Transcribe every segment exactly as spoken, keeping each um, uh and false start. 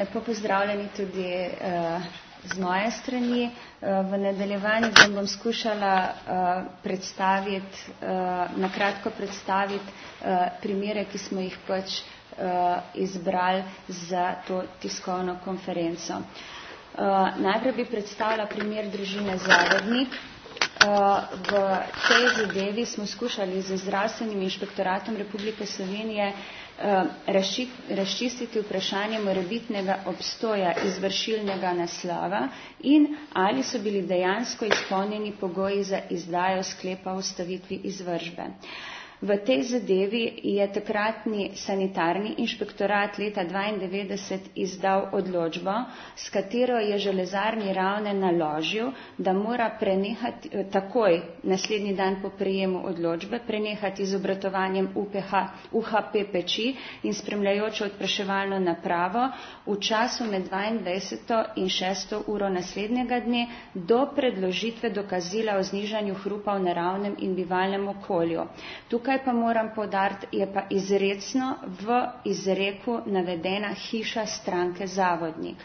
Lepo pozdravljeni tudi uh, z moje strani. Uh, v nadaljevanju vam bom skušala uh, predstaviti, uh, nakratko predstaviti uh, primere, ki smo jih pač uh, izbrali za to tiskovno konferenco. Uh, najprej bi predstavila primer družine Zavodnik. Uh, v tej zadevi smo skušali z Zdravstvenim inšpektoratom Republike Slovenije razčistiti vprašanje morebitnega obstoja izvršilnega naslova in ali so bili dejansko izpolnjeni pogoji za izdajo sklepa o ustavitvi izvršbe. V tej zadevi je takratni sanitarni inšpektorat leta dvaindevetdeset izdal odločbo, s katero je Železarni Ravne naložil, da mora prenehati, takoj naslednji dan po prejemu odločbe, prenehati z obratovanjem U P H, U H P peči in spremljajočo odpraševalno napravo v času med dvaindvajseto in šesto uro naslednjega dne do predložitve dokazila o znižanju hrupa v naravnem in bivalnem okolju. Tukaj pa moram poudariti, je pa izrecno v izreku navedena hiša stranke Zavodnik.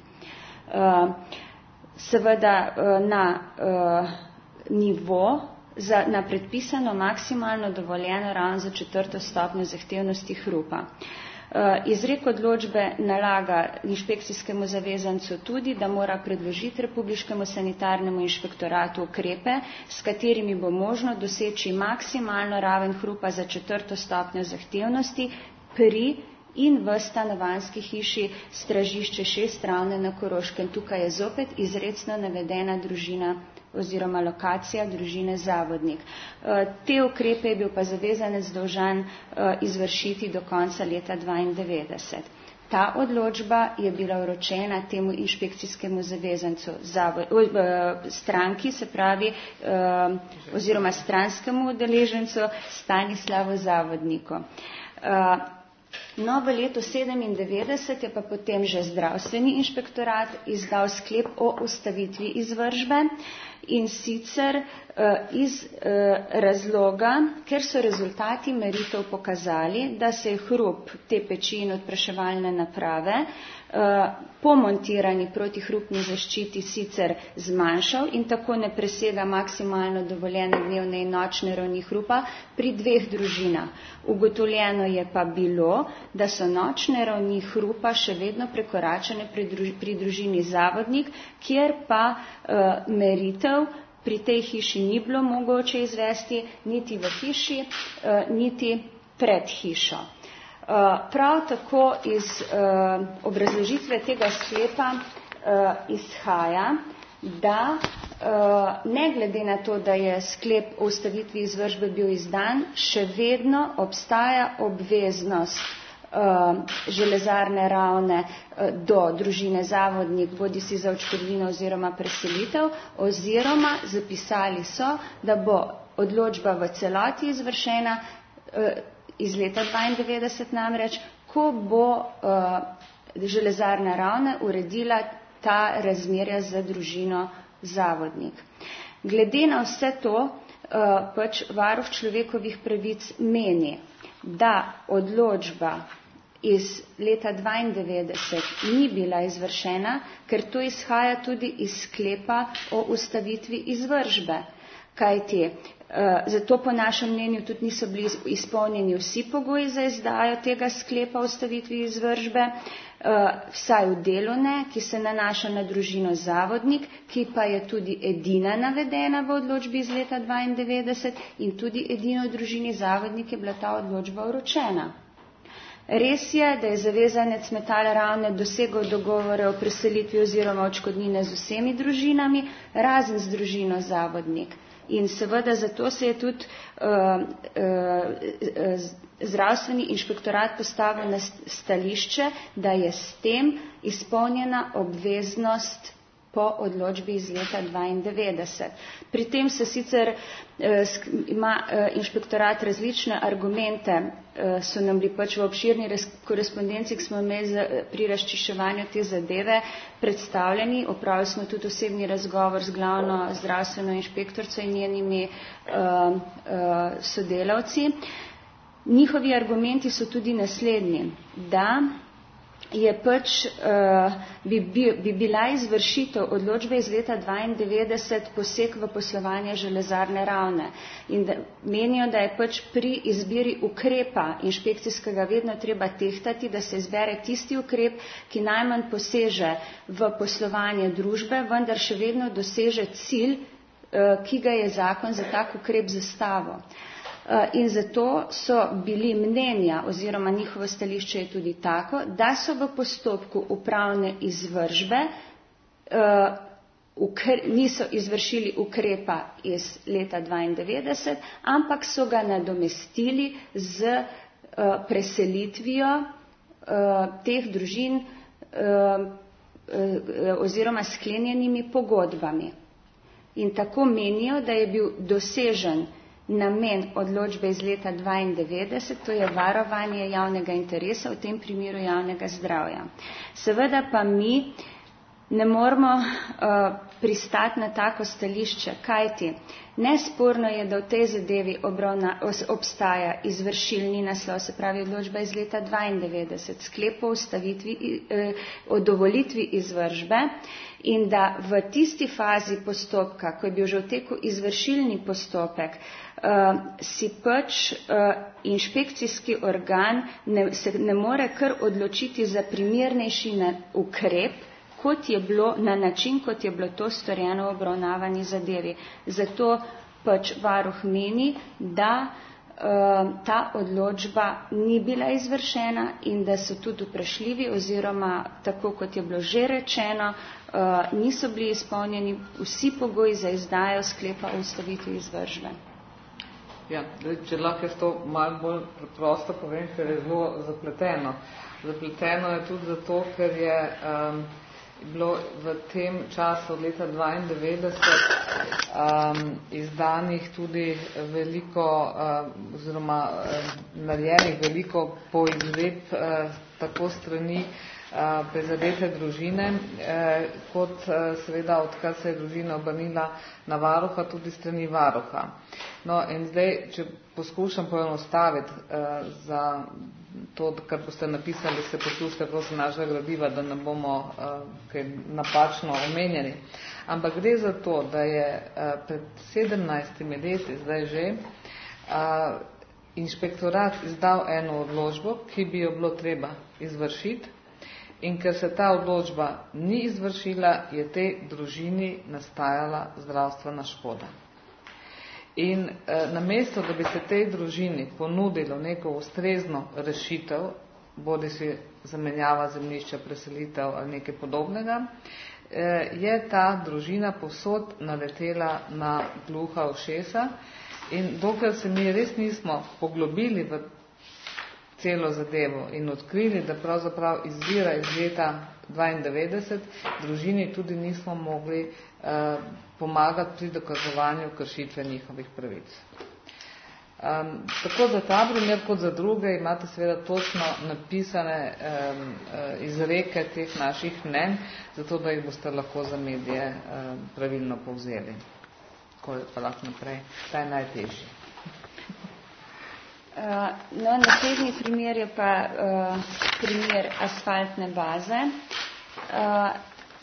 Seveda na nivo, za, na predpisano maksimalno dovoljeno ravno za četrto stopnjo zahtevnosti hrupa. Izrek odločbe nalaga inšpekcijskemu zavezancu tudi, da mora predložiti Republiškemu sanitarnemu inšpektoratu ukrepe, s katerimi bo možno doseči maksimalno raven hrupa za četrto stopnjo zahtevnosti pri in v stanovanjski hiši Stražišče šest Ravne na Koroškem. Tukaj je zopet izrecno navedena družina oziroma lokacija družine Zavodnik. Te ukrepe je bil pa zavezanec dolžan izvršiti do konca leta dvaindevetdeset. Ta odločba je bila vročena temu inšpekcijskemu zavezancu stranki, se pravi, oziroma stranskemu udeležencu Stanislavu Zavodniku. No, v letu sedemindevetdeset je pa potem že Zdravstveni inšpektorat izdal sklep o ustavitvi izvršbe in sicer iz razloga, ker so rezultati meritev pokazali, da se je hrup te peči in odpraševalne naprave po montirani protihrupni zaščiti sicer zmanjšal in tako ne presega maksimalno dovoljene dnevne in nočne ravni hrupa pri dveh družinah. Ugotovljeno je pa bilo, da so nočne ravni hrupa še vedno prekoračene pri, druž pri družini Zavodnik, kjer pa uh, meritev pri tej hiši ni bilo mogoče izvesti niti v hiši, uh, niti pred hišo. Uh, prav tako iz uh, obrazložitve tega sklepa uh, izhaja, da uh, ne glede na to, da je sklep o ustavitvi izvršbe bil izdan, še vedno obstaja obveznost uh, Železarne Ravne uh, do družine Zavodnik, bodisi za odškodnino oziroma preselitev, oziroma zapisali so, da bo odločba v celoti izvršena uh, iz leta dvaindevetdeset namreč, ko bo uh, Železarna Ravne uredila ta razmerja za družino Zavodnik. Glede na vse to, uh, pač varuh človekovih pravic meni, da odločba iz leta dvaindevetdeset ni bila izvršena, ker to izhaja tudi iz sklepa o ustavitvi izvršbe. Kajti, uh, zato po našem mnenju tudi niso bili izpolnjeni vsi pogoji za izdajo tega sklepa o ustavitvi izvršbe, uh, vsaj v delu ne, ki se nanaša na družino Zavodnik, ki pa je tudi edina navedena v odločbi iz leta dvaindevetdeset in tudi edino v družini Zavodnik je bila ta odločba vročena. Res je, da je zavezanec Metale Ravne dosegel dogovore o preselitvi oziroma odškodnine z vsemi družinami, razen z družino Zavodnik. In seveda zato se je tudi uh, uh, Zdravstveni inšpektorat postavil na stališče, da je s tem izpolnjena obveznost po odločbi iz leta dvaindevetdeset. Pri tem se sicer uh, ima uh, inšpektorat različne argumente, uh, so nam bili pač v obširni korespondenci, ki smo imeli za, pri razčiščevanju te zadeve predstavljeni. Opravili smo tudi osebni razgovor z glavno zdravstveno inšpektorico in njenimi uh, uh, sodelavci. Njihovi argumenti so tudi naslednji, da je pač, bi, bi, bi bila izvršitev odločbe iz leta dvaindevetdeset poseg v poslovanje železarne Ravne. In da menijo, da je pač pri izbiri ukrepa inšpekcijskega vedno treba tehtati, da se izbere tisti ukrep, ki najmanj poseže v poslovanje družbe, vendar še vedno doseže cilj, ki ga je zakon za tak ukrep zastavil. In zato so bili mnenja oziroma njihovo stališče je tudi tako, da so v postopku upravne izvršbe niso izvršili ukrepa iz leta dvaindevetdeset, ampak so ga nadomestili z preselitvijo teh družin oziroma sklenjenimi pogodbami. In tako menijo, da je bil dosežen namen odločbe iz leta dvaindevetdeset, to je varovanje javnega interesa, v tem primeru javnega zdravja. Seveda pa mi ne moramo uh, pristati na tako stališče, kajti nesporno je, da v tej zadevi obravna, obstaja izvršilni naslov, se pravi odločba iz leta dvaindevetdeset, sklep o ustavitvi, eh, o dovolitvi izvršbe, in da v tisti fazi postopka, ko je bil že v teku izvršilni postopek, uh, si pač uh, inšpekcijski organ ne, se ne more kar odločiti za primernejši ukrep, kot je bilo na način, kot je bilo to storjeno v obravnavani zadevi. Zato pač varuh meni, da uh, ta odločba ni bila izvršena in da so tudi vprašljivi oziroma, tako kot je bilo že rečeno, uh, niso bili izpolnjeni vsi pogoji za izdajo sklepa o ustavitvi izvršbe. Ja, če lahko jaz to malo bolj preprosto povem, ker je zelo zapleteno. Zapleteno je tudi zato, ker je um, bilo v tem času od leta dvaindevetdeset um, izdanih tudi veliko uh, oziroma uh, narejenih veliko poizvedb uh, tako strani uh, prizadete družine, uh, kot uh, seveda odkar se je družina obrnila na varuha, tudi strani varuha. No in zdaj, če poskušam poenostaviti uh, za to, kar boste napisali, se poslušajte prosim našega gradiva, da ne bomo uh, kaj napačno omenjeni. Ampak gre za to, da je uh, pred sedemnajstimi leti, zdaj že, uh, inšpektorat izdal eno odločbo, ki bi jo bilo treba izvršiti, in ker se ta odločba ni izvršila, je tej družini nastajala zdravstvena škoda. In eh, namesto, da bi se tej družini ponudilo neko ustrezno rešitev, bodi si zamenjava zemljišča, preselitev ali nekaj podobnega, eh, je ta družina povsod naletela na gluha ušesa. In dokler se mi res nismo poglobili v celo zadevo in odkrili, da pravzaprav izvira iz leta dvaindevetdeset, družini tudi nismo mogli eh, pomagati pri dokazovanju kršitve njihovih pravic. Um, tako za ta primer kot za druge imate seveda točno napisane um, izreke teh naših mnenj, zato da jih boste lahko za medije um, pravilno povzeli. Tako je pa lahko naprej. Ta je najtežji. Uh, no, naslednji primer je pa uh, primer asfaltne baze. Uh,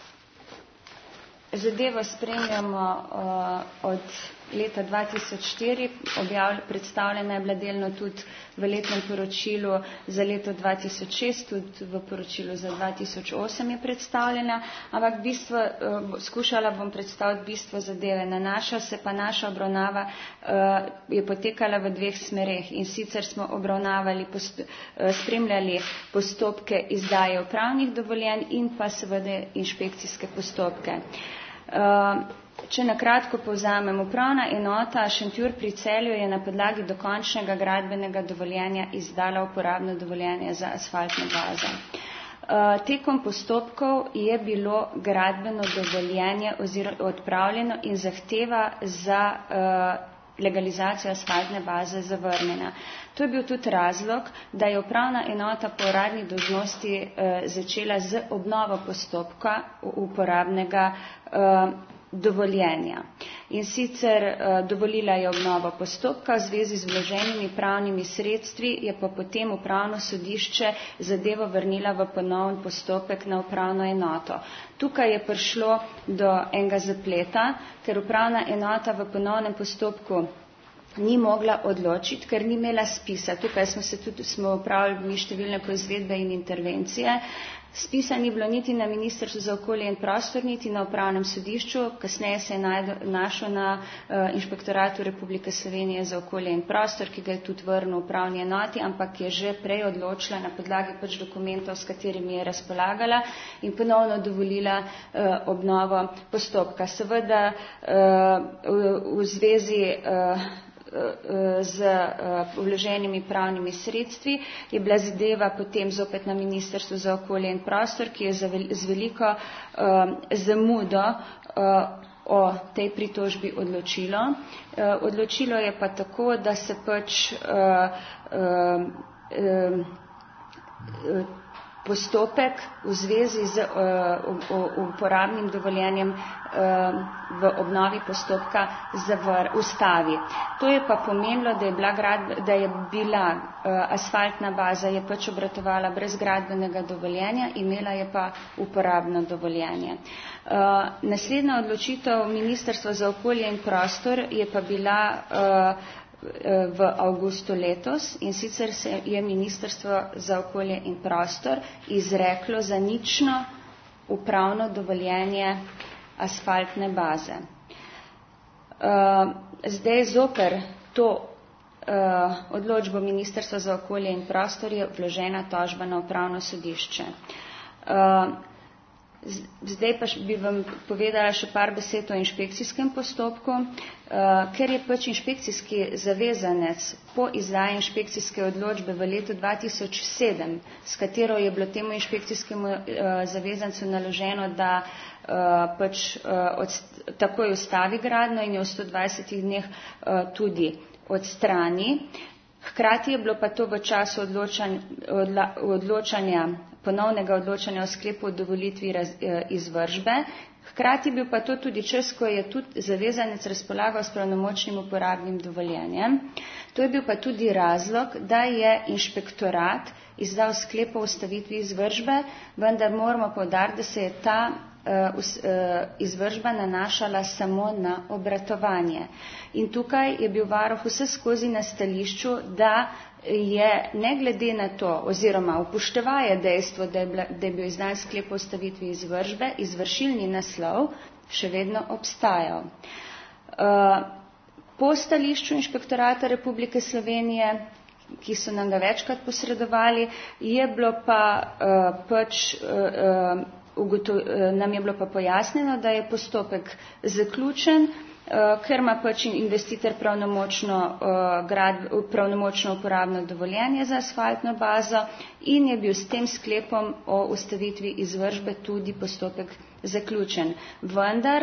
zadevo spremljamo uh, od leta dva tisoč štiri, objavlj, predstavljena je bila delno tudi v letnem poročilu za leto dva tisoč šest, tudi v poročilu za dva tisoč osem je predstavljena, ampak bistvo, uh, skušala bom predstaviti bistvo zadeve. Nanaša se pa naša obravnava uh, je potekala v dveh smereh, in sicer smo obravnavali, post, uh, spremljali postopke izdaje upravnih dovoljenj in pa seveda inšpekcijske postopke. Uh, Če na kratko povzamem, upravna enota Šentjur pri Celju je na podlagi dokončnega gradbenega dovoljenja izdala uporabno dovoljenje za asfaltne baze. Uh, tekom postopkov je bilo gradbeno dovoljenje oziroma odpravljeno in zahteva za uh, legalizacijo asfaltne baze zavrnjena. To je bil tudi razlog, da je upravna enota po uradni dolžnosti uh, začela z obnovo postopka uporabnega uh, dovoljenja. In sicer uh, dovolila je obnovo postopka v zvezi z vloženimi pravnimi sredstvi, je pa potem upravno sodišče zadevo vrnila v ponovni postopek na upravno enoto. Tukaj je prišlo do enega zapleta, ker upravna enota v ponovnem postopku ni mogla odločiti, ker ni imela spisa. Tukaj smo se tudi smo upravili številne poizvedbe in intervencije. Spisa ni bilo niti na Ministrstvu za okolje in prostor, niti na upravnem sodišču, kasneje se je našel na uh, Inšpektoratu Republike Slovenije za okolje in prostor, ki ga je tudi vrnil upravni enoti, ampak je že prej odločila na podlagi pač dokumentov, s katerimi je razpolagala in ponovno dovolila uh, obnovo postopka. Seveda uh, v, v zvezi uh, z vloženimi pravnimi sredstvi je bila zadeva potem zopet na Ministrstvu za okolje in prostor, ki je z veliko uh, zamudo uh, o tej pritožbi odločilo. Uh, odločilo je pa tako, da se pač uh, uh, uh, postopek v zvezi z uh, uporabnim dovoljenjem uh, v obnovi postopka zavr, ustavi. To je pa pomenilo, da je bila, grad, da je bila uh, asfaltna baza je pač obratovala brez gradbenega dovoljenja, imela je pa uporabno dovoljenje. Uh, naslednja odločitev Ministrstva za okolje in prostor je pa bila uh, v avgustu letos in sicer se je Ministrstvo za okolje in prostor izreklo za nično upravno dovoljenje asfaltne baze. Zdaj zoper to odločbo Ministrstva za okolje in prostor je vložena tožba na upravno sodišče. Zdaj pa bi vam povedala še par besed o inšpekcijskem postopku, ker je pač inšpekcijski zavezanec po izdaji inšpekcijske odločbe v letu dva tisoč sedem, s katero je bilo temu inšpekcijskemu zavezancu naloženo, da pač takoj ustavi gradnjo in jo v sto dvajsetih dneh tudi odstrani. Hkrati je bilo pa to v času odločan, odla, odločanja, ponovnega odločanja o sklepu o dovolitvi raz, izvržbe. Hkrati bil pa to tudi čas, ko je tudi zavezanec razpolagal s pravnomočnim uporabnim dovoljenjem. To je bil pa tudi razlog, da je inšpektorat izdal sklep o ustavitvi izvržbe, vendar moramo poudariti, da se je ta izvržba nanašala samo na obratovanje. In tukaj je bil varuh vse skozi na stališču, da je ne glede na to, oziroma upoštevaje dejstvo, da je, bila, da je bil izdan sklep o ustavitvi izvržbe, izvršilni naslov še vedno obstajal. Po stališču Inšpektorata Republike Slovenije, ki so nam ga večkrat posredovali, je bilo pa pač nam je bilo pa pojasnjeno, da je postopek zaključen, ker ima pač investitor pravnomočno, pravnomočno uporabno dovoljenje za asfaltno bazo in je bil s tem sklepom o ustavitvi izvržbe tudi postopek zaključen. Vendar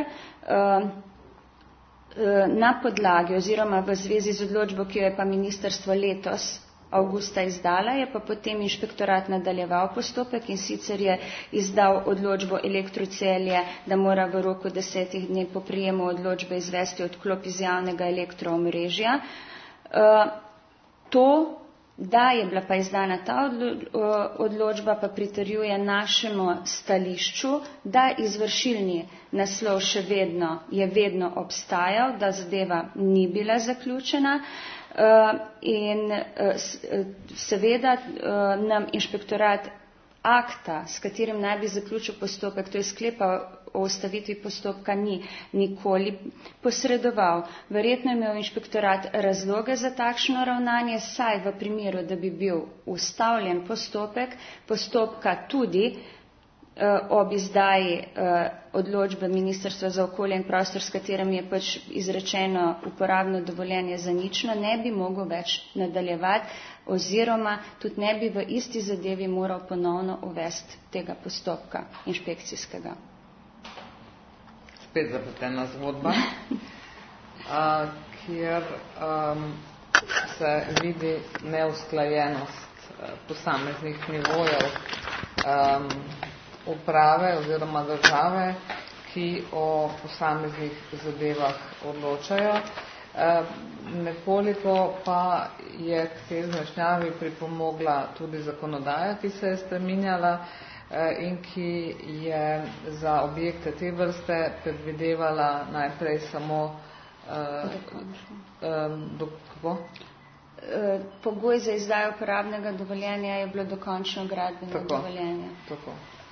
na podlagi oziroma v zvezi z odločbo, ki jo je pa ministrstvo letos avgusta izdala, je pa potem inšpektorat nadaljeval postopek in sicer je izdal odločbo Elektrocelje, da mora v roku desetih dni po prijemu odločbe izvesti odklop iz javnega elektroomrežja. To, da je bila pa izdana ta odločba, pa pritrjuje našemu stališču, da izvršilni naslov še vedno je vedno obstajal, da zadeva ni bila zaključena. Uh, in uh, seveda uh, nam inšpektorat akta, s katerim naj bi zaključil postopek, to je sklepa o ustavitvi postopka, ni nikoli posredoval. Verjetno je imel inšpektorat razloge za takšno ravnanje, saj v primeru, da bi bil ustavljen postopek, postopka tudi ob izdaji odločbe Ministrstva za okolje in prostor, s katerim je pač izrečeno uporabno dovoljenje za nično, ne bi mogel več nadaljevati oziroma tudi ne bi v isti zadevi moral ponovno uvesti tega postopka inšpekcijskega. Spet zapletena zgodba, a, kjer um, se vidi neusklajenost posameznih nivojev um, uprave oziroma države, ki o posameznih zadevah odločajo. Nekoliko pa je k tej zmešnjavi pripomogla tudi zakonodaja, ki se je spreminjala in ki je za objekte te vrste predvidevala najprej samo do kako? Pogoj za izdajo uporabnega dovoljenja je bilo dokončno gradbeno tako, dovoljenje. Tako.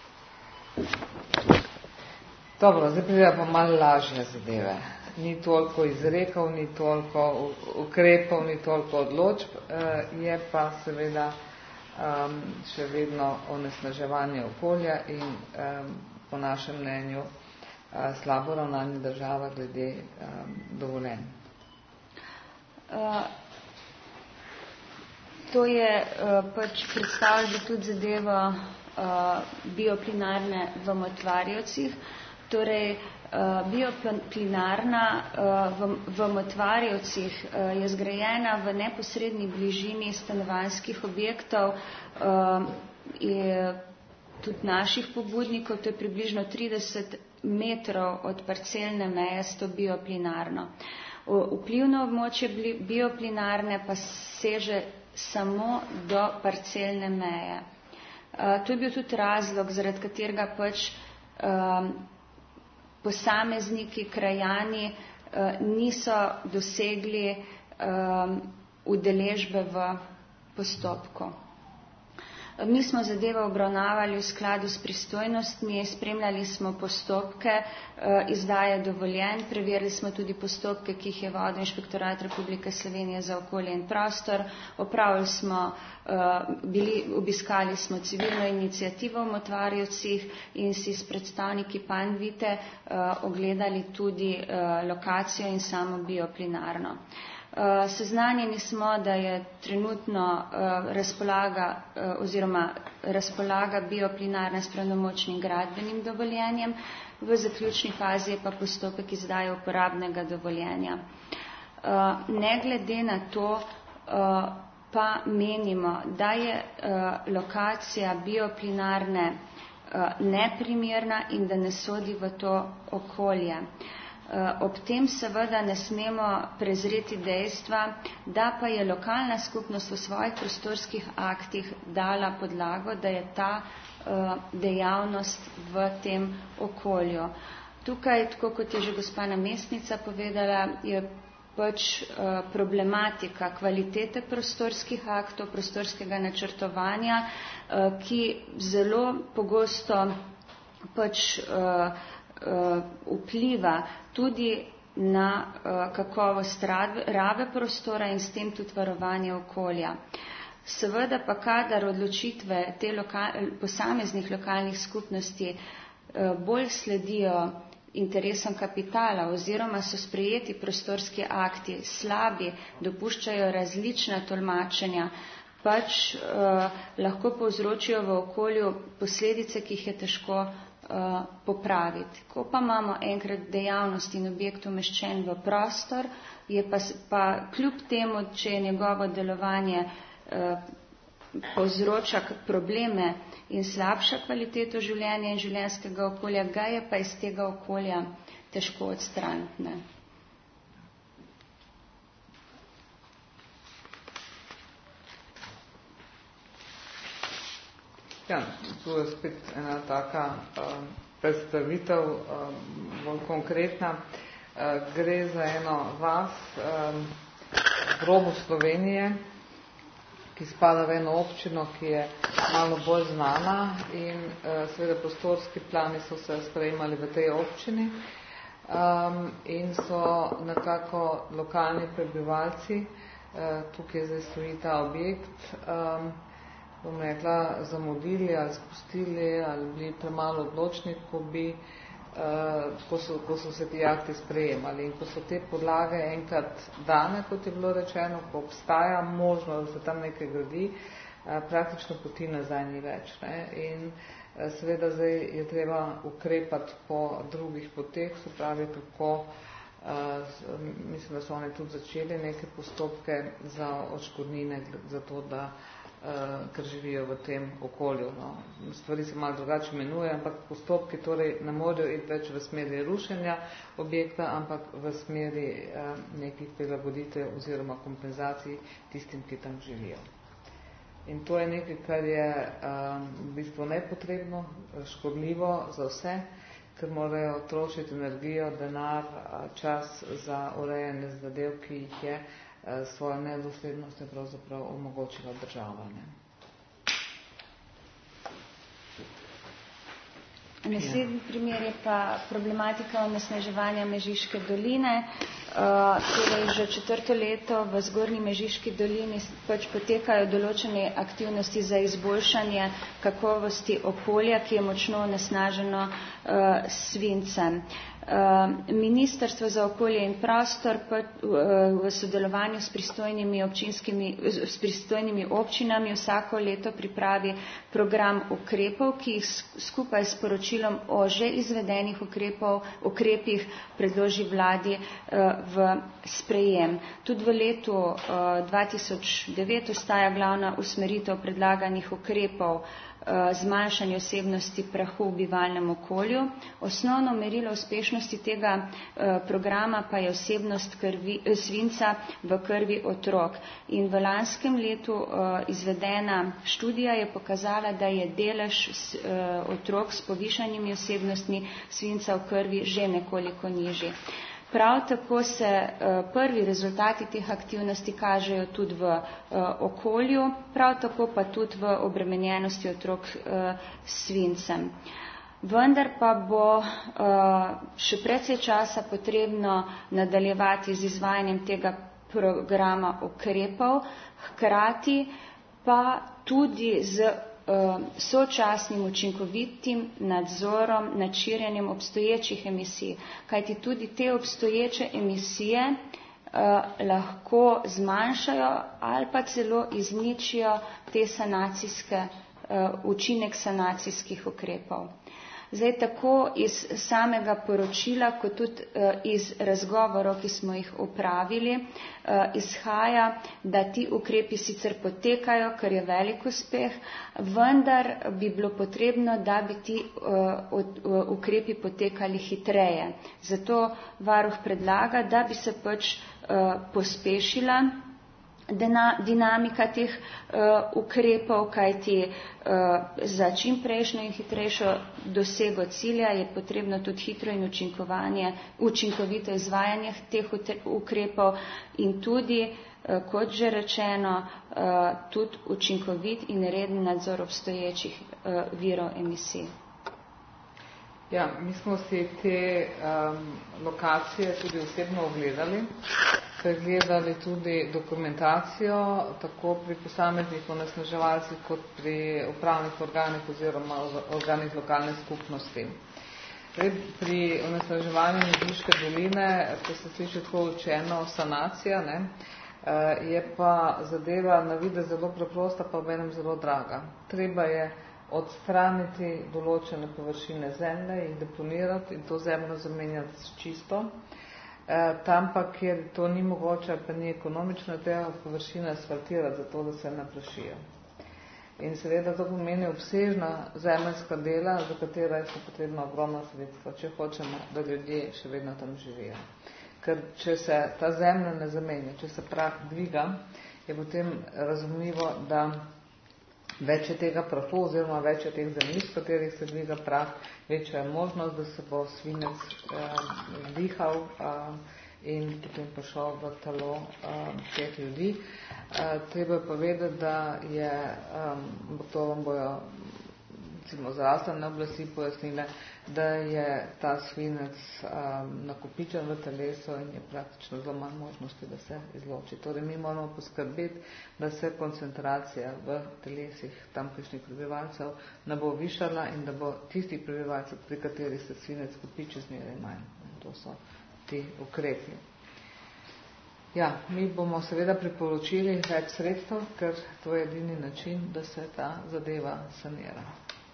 Dobro, zdaj pride pa malo lažje zadeve. Ni toliko izrekov, ni toliko ukrepov, ni toliko odločb, je pa seveda um, še vedno onesnaževanje okolja in um, po našem mnenju uh, slabo ravnanje država glede um, dovoljenj. Uh, to je uh, pač predstavljalo tudi zadevo uh, bioplinarne v Motvarjevcih. Torej, uh, bioplinarna uh, v, v Motvarjevcih uh, je zgrajena v neposredni bližini stanovanjskih objektov uh, in tudi naših pobudnikov, to je približno trideset metrov od parcelne meje s to bioplinarno. Vplivno območje bioplinarne pa seže samo do parcelne meje. Uh, to je bil tudi razlog, zaradi katerega pač um, posamezniki, krajani uh, niso dosegli um, udeležbe v postopku. Mi smo zadevo obravnavali v skladu s pristojnostmi, spremljali smo postopke uh, izdaje dovoljenj, preverili smo tudi postopke, ki jih je vodil Inšpektorat Republike Slovenije za okolje in prostor, opravili smo, uh, bili, obiskali smo civilno inicijativo v Motvarjevcih in si s predstavniki Panvite uh, ogledali tudi uh, lokacijo in samo bioplinarno. Uh, seznanjeni smo, da je trenutno uh, razpolaga uh, oziroma razpolaga bioplinarna s pravnomočnim gradbenim dovoljenjem, v zaključni fazi je pa postopek izdaje uporabnega dovoljenja. Uh, ne glede na to uh, pa menimo, da je uh, lokacija bioplinarne uh, neprimerna in da ne sodi v to okolje. Ob tem seveda ne smemo prezreti dejstva, da pa je lokalna skupnost v svojih prostorskih aktih dala podlago, da je ta dejavnost v tem okolju. Tukaj, tako kot je že gospa namestnica povedala, je pač problematika kvalitete prostorskih aktov, prostorskega načrtovanja, ki zelo pogosto pač vpliva tudi na uh, kakovost rabe prostora in s tem tudi varovanje okolja. Seveda pa kadar odločitve te loka- posameznih lokalnih skupnosti uh, bolj sledijo interesom kapitala oziroma so sprejeti prostorski akti slabi, dopuščajo različna tolmačenja, pač uh, lahko povzročijo v okolju posledice, ki jih je težko popraviti. Ko pa imamo enkrat dejavnost in objekt umeščen v prostor, je pa, pa kljub temu, če je njegovo delovanje eh, povzroča probleme in slabša kvaliteto življenja in življenjskega okolja, ga je pa iz tega okolja težko odstraniti. Ne? Ja, tu je spet ena taka um, predstavitev, um, bolj konkretna. Uh, gre za eno vas um, v robu Slovenije, ki spada v eno občino, ki je malo bolj znana in uh, seveda prostorski plani so se sprejemali v tej občini um, in so nekako lokalni prebivalci, uh, tukaj zdaj stoji ta objekt, um, bom rekla, zamudili ali spustili ali bili premalo odločni, ko, bi, uh, ko, so, ko so se ti akti sprejemali. In ko so te podlage enkrat dane, kot je bilo rečeno, ko obstaja možnost, da se tam nekaj gradi, uh, praktično poti nazaj ni več. Ne? In uh, seveda zdaj je treba ukrepati po drugih poteh, se pravi tako, uh, mislim, da so oni tudi začeli neke postopke za odškodnine, za to, da ker živijo v tem okolju. No. Stvari se malo drugače imenuje, ampak postopki torej ne morejo iti več v smeri rušenja objekta, ampak v smeri uh, nekih prilagoditev oziroma kompenzacij tistim, ki tam živijo. In to je nekaj, kar je um, v bistvu nepotrebno, škodljivo za vse, ker morajo trošiti energijo, denar, čas za urejanje zadev, ki jih je svojo nedoslednost je pravzaprav omogočila država. Ne? Naslednji primer je pa problematika onesnaževanja Mežiške doline. Uh, torej že četrto leto v Zgornji Mežiški dolini pač potekajo določene aktivnosti za izboljšanje kakovosti okolja, ki je močno onesnaženo uh, s svincem. Ministrstvo za okolje in prostor pa v sodelovanju s pristojnimi, občinskimi, s pristojnimi občinami vsako leto pripravi program ukrepov, ki jih skupaj s poročilom o že izvedenih ukrepov, ukrepih predloži vladi v sprejem. Tudi v letu dva tisoč devet ostaja glavna usmeritev predlaganih ukrepov zmanjšanje vsebnosti prahu v bivalnem okolju. Osnovno merilo uspešnosti tega programa pa je vsebnost krvi, svinca v krvi otrok. In v lanskem letu izvedena študija je pokazala, da je delež otrok s povišanimi vsebnostmi svinca v krvi že nekoliko nižji. Prav tako se uh, prvi rezultati teh aktivnosti kažejo tudi v uh, okolju, prav tako pa tudi v obremenjenosti otrok uh, s svincem. Vendar pa bo uh, še precej časa potrebno nadaljevati z izvajanjem tega programa ukrepov, hkrati pa tudi z sočasnim učinkovitim nadzorom nad širjenjem obstoječih emisij, kajti tudi te obstoječe emisije uh, lahko zmanjšajo ali pa celo izničijo te sanacijske, uh, učinek sanacijskih ukrepov. Zdaj, tako iz samega poročila, kot tudi uh, iz razgovorov, ki smo jih opravili, uh, izhaja, da ti ukrepi sicer potekajo, kar je velik uspeh, vendar bi bilo potrebno, da bi ti uh, od, uh, ukrepi potekali hitreje. Zato varuh predlaga, da bi se pač uh, pospešila dinamika teh uh, ukrepov, kajti uh, za čim prejšnjo in hitrejšo dosego cilja je potrebno tudi hitro in učinkovito izvajanje teh ukrepov in tudi, uh, kot že rečeno, uh, tudi učinkovit in reden nadzor obstoječih uh, virov emisij. Ja, mi smo si te um, lokacije tudi osebno ogledali, pregledali tudi dokumentacijo, tako pri posameznih onesnaževalcih kot pri upravnih organih oziroma organih lokalne skupnosti. Pri onesnaževanju Mežiške doline, ko se sliši tako učeno sanacija, ne, je pa zadeva na videz zelo preprosta, pa obenem zelo draga. Treba je odstraniti določene površine zemlje, jih deponirati in to zemljo zamenjati s čisto. E, tam pa, kjer to ni mogoče, pa ni ekonomično, treba površine asfaltirati, zato da se ne prašijo. In seveda to pomeni obsežna zemeljska dela, za katera je potrebno ogromna sredstva, če hočemo, da ljudje še vedno tam živijo. Ker če se ta zemlja ne zamenja, če se prah dviga, je potem razumljivo, da več je tega prahu oziroma več je teh zemljišč, v katerih se dviga prah, večja je možnost, da se bo svinec eh, dihal eh, in potem prišel v telo eh, teh ljudi. Eh, treba je povedati, da je, eh, to vam bojo recimo zdravstvene oblasti pojasnile, da je ta svinec um, nakopičen v telesu in je praktično zelo manj možnosti, da se izloči. Torej, mi moramo poskrbeti, da se koncentracija v telesih tamkajšnjih prebivalcev ne bo višala in da bo tistih prebivalcev, pri katerih se svinec kopiči, zmeraj manj. To so ti ukrepi. Ja, mi bomo seveda priporočili več sredstev, ker to je edini način, da se ta zadeva sanira.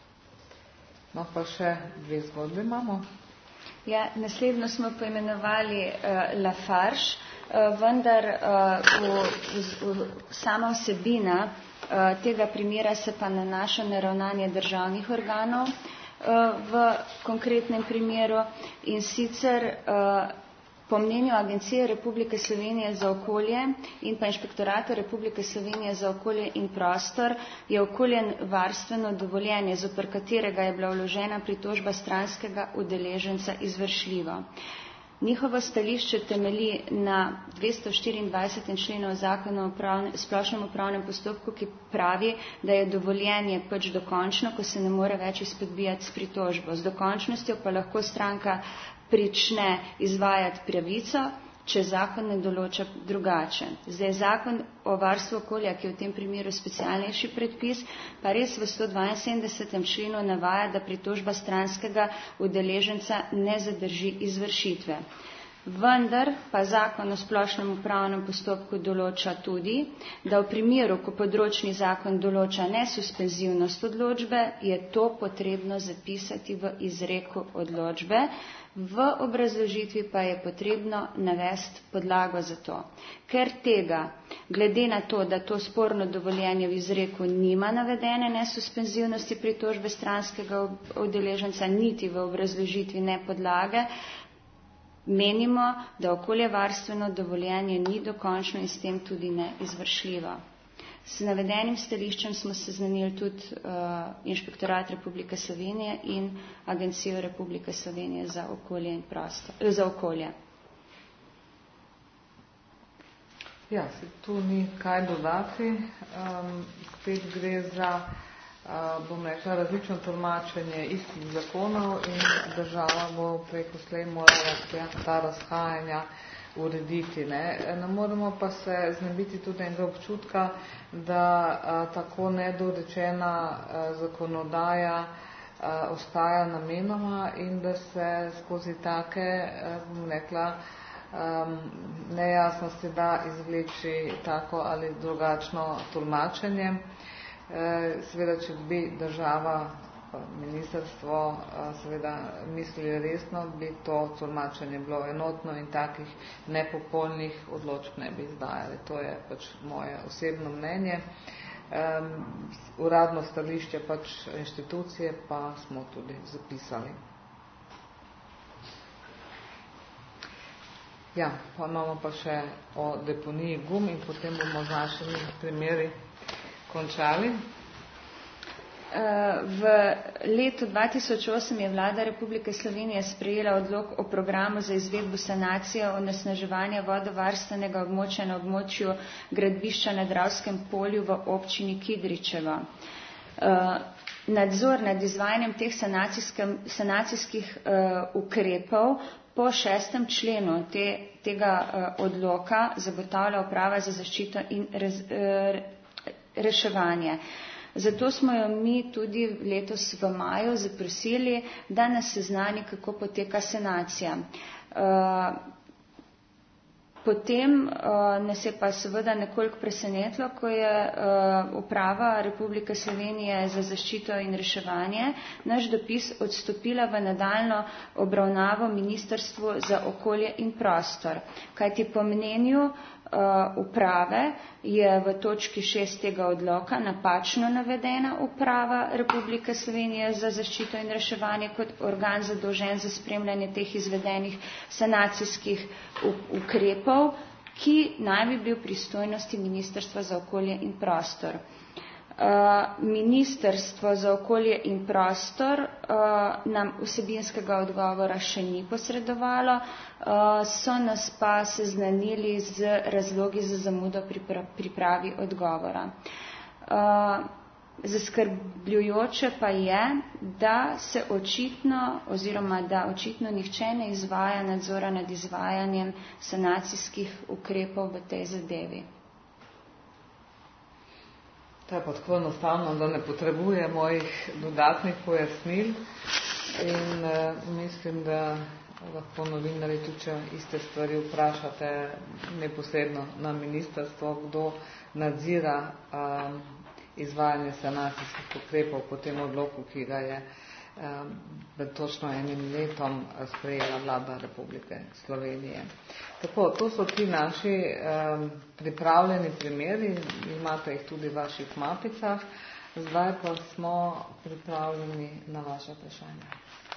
No, pa še dve zgodbe imamo. Ja, naslednjo smo poimenovali uh, Lafarge, uh, vendar uh, v, v, v, sama vsebina tega primera se pa nanaša na ravnanje državnih organov v konkretnem primeru, in sicer po mnenju Agencije Republike Slovenije za okolje in pa Inšpektorata Republike Slovenije za okolje in prostor je okoljevarstveno dovoljenje, zoper katerega je bila vložena pritožba stranskega udeleženca, izvršljivo. Njihovo stališče temelji na dvesto štiriindvajsetem členu Zakona o upravne, splošnem upravnem postopku, ki pravi, da je dovoljenje pač dokončno, ko se ne more več izpodbijati s pritožbo. Z dokončnostjo pa lahko stranka prične izvajati pravico, če zakon ne določa drugače. Zdaj, Zakon o varstvu okolja, ki je v tem primeru specialnejši predpis, pa res v sto dvainsedemdesetem členu navaja, da pritožba stranskega udeleženca ne zadrži izvršitve. Vendar pa Zakon o splošnem upravnem postopku določa tudi, da v primeru, ko področni zakon določa nesuspenzivnost odločbe, je to potrebno zapisati v izreku odločbe, v obrazložitvi pa je potrebno navesti podlago za to. Ker tega, glede na to, da to sporno dovoljenje v izreku nima navedene nesuspenzivnosti pritožbe stranskega udeleženca, niti v obrazložitvi ne podlage, menimo, da okoljevarstveno dovoljenje ni dokončno in s tem tudi neizvršljivo. S navedenim stališčem smo seznanili tudi uh, Inšpektorat Republike Slovenije in Agencijo Republike Slovenije za okolje in prostor, eh, za okolje. Ja, se tu ni kaj dodati. Um, spet gre za, uh, bom rekla, različno tolmačenje istih zakonov in država bo preko slej morala ta razhajanja urediti. Ne? Ne moremo pa se znebiti tudi enega občutka, da a, tako nedorečena a, zakonodaja a, ostaja namenoma in da se skozi take, a, bom rekla, a, nejasnosti da izvleči tako ali drugačno tolmačenje. E, seveda, če bi država, ministrstvo seveda mislili resno, bi to tolmačenje bilo enotno in takih nepopolnih odločb ne bi izdajali. To je pač moje osebno mnenje. Um, uradno stališče pač inštitucije pa smo tudi zapisali. Ja, pa imamo pa še o deponiji gum in potem bomo z našimi primeri končali. V letu dva tisoč osem je vlada Republike Slovenije sprejela odlok o programu za izvedbo sanacije onesnaževanja vodovarstvenega območja na območju gradbišča na Dravskem polju v občini Kidričevo. Nadzor nad izvajanjem teh sanacijskih ukrepov po šestem členu te, tega odloka zagotavlja Uprava za zaščito in rez, reševanje. Zato smo jo mi tudi letos v maju zaprosili, da nas seznani, kako poteka sanacija. Potem nas je pa seveda nekoliko presenetilo, ko je Uprava Republike Slovenije za zaščito in reševanje naš dopis odstopila v nadaljno obravnavo Ministrstvu za okolje in prostor. Kajti po mnenju uprave je v točki šest tega odloka napačno navedena Uprava Republike Slovenije za zaščito in reševanje kot organ zadolžen za spremljanje teh izvedenih sanacijskih ukrepov, ki naj bi bil v pristojnosti Ministrstva za okolje in prostor. Ministrstvo za okolje in prostor nam vsebinskega odgovora še ni posredovalo, so nas pa seznanili z razlogi za zamudo pri pripravi odgovora. Zaskrbljujoče pa je, da se očitno oziroma da očitno nihče ne izvaja nadzora nad izvajanjem sanacijskih ukrepov v tej zadevi. To je pa tako enostavno, da ne potrebuje mojih dodatnih pojasnil in uh, mislim, da lahko novinarji tudi, če iste stvari vprašate neposredno na ministrstvo, kdo nadzira um, izvajanje sanacijskih ukrepov po tem odloku, ki ga je pred točno enim letom sprejela vlada Republike Slovenije. Tako, to so ti naši um, pripravljeni primeri, imate jih tudi v vaših mapicah, zdaj pa smo pripravljeni na vaše vprašanje.